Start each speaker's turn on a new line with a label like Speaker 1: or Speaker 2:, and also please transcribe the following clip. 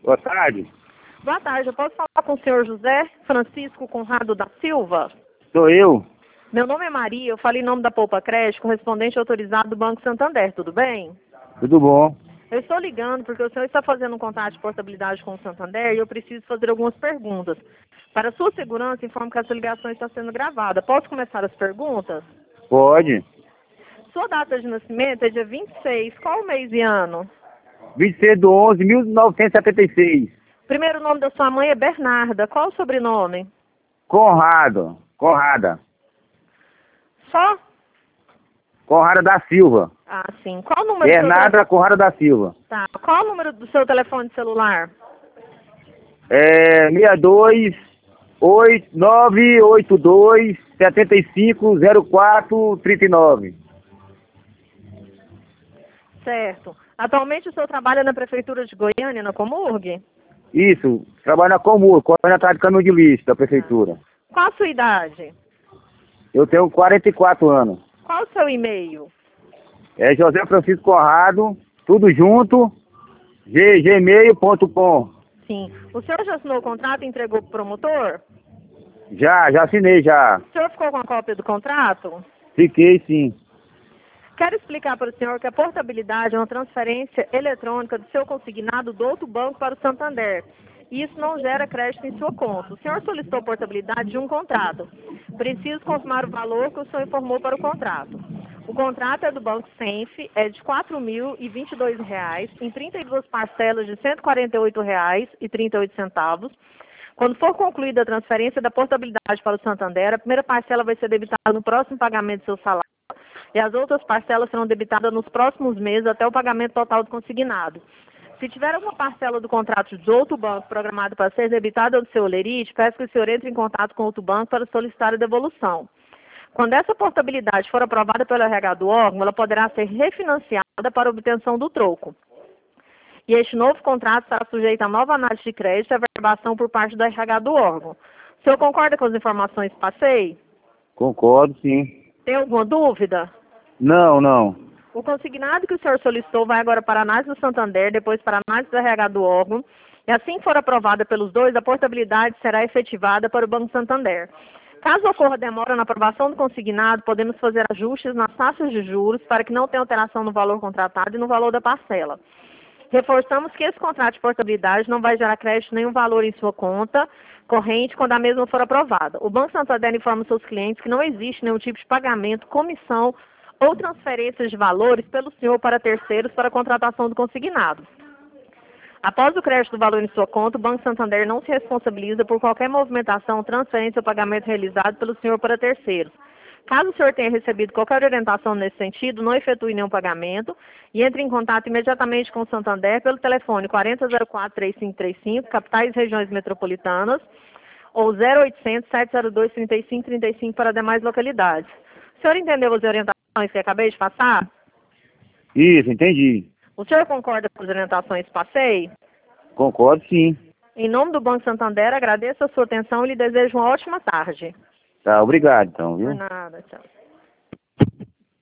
Speaker 1: Boa tarde.
Speaker 2: Boa tarde, eu posso falar com o senhor José Francisco Conrado da Silva?
Speaker 1: Sou eu.
Speaker 2: Meu nome é Maria, eu falei em nome da Poupa Crédito, correspondente autorizado do Banco Santander, tudo bem?
Speaker 1: Tudo bom?
Speaker 2: Eu estou ligando porque o senhor está fazendo um contrato de portabilidade com o Santander e eu preciso fazer algumas perguntas. Para sua segurança, informo que essa ligação está sendo gravada. Posso começar as perguntas?
Speaker 1: Pode.
Speaker 2: Sua data de nascimento é dia 26, qual mês e ano?
Speaker 1: 26/11/1976.
Speaker 2: Primeiro nome da sua mãe é Bernarda, qual o sobrenome?
Speaker 1: Conrado. Conrada.
Speaker 2: Só?
Speaker 1: Conrada da Silva.
Speaker 2: Ah, sim. Qual o número do seu
Speaker 1: Bernarda Conrada da Silva.
Speaker 2: Tá. Qual o número do seu telefone celular?
Speaker 1: 982-750439.
Speaker 2: Certo. Atualmente o senhor trabalha na Prefeitura de Goiânia, na Comurg?
Speaker 1: Isso. Trabalho na Comur, correndo atrás de caminhão de lixo da prefeitura.
Speaker 2: Qual a sua idade?
Speaker 1: Eu tenho 44 anos.
Speaker 2: Qual o seu e-mail?
Speaker 1: É José Francisco Conrado, tudo junto, gmail.com.
Speaker 2: Sim. O senhor já assinou o contrato e entregou para o promotor?
Speaker 1: Já assinei já.
Speaker 2: O senhor ficou com a cópia do contrato?
Speaker 1: Fiquei sim.
Speaker 2: Quero explicar para o senhor que a portabilidade é uma transferência eletrônica do seu consignado do outro banco para o Santander. E isso não gera crédito em sua conta. O senhor solicitou portabilidade de um contrato. Preciso confirmar o valor que o senhor informou para o contrato. O contrato é do Banco Senf, é de R$ 4.022, em 32 parcelas de R$ 148,38. Quando for concluída a transferência da portabilidade para o Santander, a primeira parcela vai ser debitada no próximo pagamento do seu salário e as outras parcelas serão debitadas nos próximos meses até o pagamento total do consignado. Se tiver alguma parcela do contrato de outro banco programada para ser debitada do seu lerite, peço que o senhor entre em contato com outro banco para solicitar a devolução. Quando essa portabilidade for aprovada pelo RH do órgão, ela poderá ser refinanciada para obtenção do troco. E este novo contrato será sujeito a nova análise de crédito e averbação por parte do RH do órgão. O senhor concorda com as informações que passei?
Speaker 1: Concordo, sim.
Speaker 2: Tem alguma dúvida?
Speaker 1: Não.
Speaker 2: O consignado que o senhor solicitou vai agora para a análise do Santander, depois para a análise do RH do órgão, e assim que for aprovada pelos dois, a portabilidade será efetivada para o Banco Santander. Caso ocorra demora na aprovação do consignado, podemos fazer ajustes nas taxas de juros para que não tenha alteração no valor contratado e no valor da parcela. Reforçamos que esse contrato de portabilidade não vai gerar crédito nenhum valor em sua conta corrente quando a mesma for aprovada. O Banco Santander informa seus clientes que não existe nenhum tipo de pagamento, comissão ou transferências de valores pelo senhor para terceiros para a contratação do consignado. Após o crédito do valor em sua conta, o Banco Santander não se responsabiliza por qualquer movimentação, transferência ou pagamento realizado pelo senhor para terceiros. Caso o senhor tenha recebido qualquer orientação nesse sentido, não efetue nenhum pagamento e entre em contato imediatamente com o Santander pelo telefone 4004-3535, capitais e regiões metropolitanas, ou 0800-702-3535 para demais localidades. O senhor entendeu as orientações que eu acabei de passar?
Speaker 1: Isso, entendi.
Speaker 2: O senhor concorda com as orientações que passei?
Speaker 1: Concordo, sim.
Speaker 2: Em nome do Banco Santander, agradeço a sua atenção e lhe desejo uma ótima tarde.
Speaker 1: Tá, obrigado então, viu?
Speaker 2: Por nada, tchau.